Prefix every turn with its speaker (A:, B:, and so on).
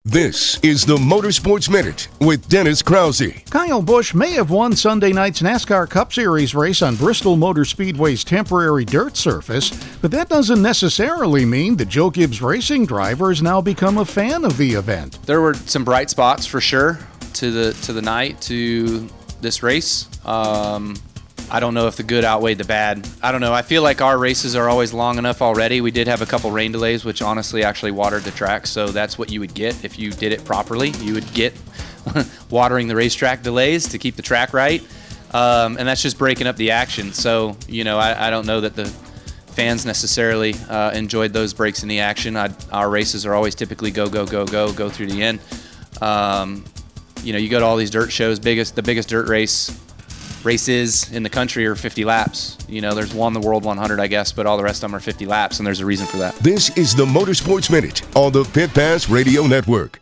A: This is the Motorsports Minute with Dennis Krause.
B: Kyle Busch may have won Sunday night's NASCAR Cup Series race on Bristol Motor Speedway's temporary dirt surface, but that doesn't necessarily mean that Joe Gibbs Racing driver has now become a fan of the event.
C: There were some bright spots for sure to the night, to this race. I don't know if the good outweighed the bad. I don't know. I feel like our races are always long enough already. We did have a couple rain delays, which honestly actually watered the track. So that's what you would get if you did it properly. You would get watering the racetrack delays to keep the track right. And that's just breaking up the action. So, I don't know that the fans necessarily enjoyed those breaks in the action. Our races are always typically go through the end. You go to all these dirt shows, the biggest dirt races in the country are 50 laps. There's one, the World 100, I guess, but all the rest of them are 50 laps, and there's a reason for that.
A: This is the Motorsports Minute on the Pit Pass Radio Network.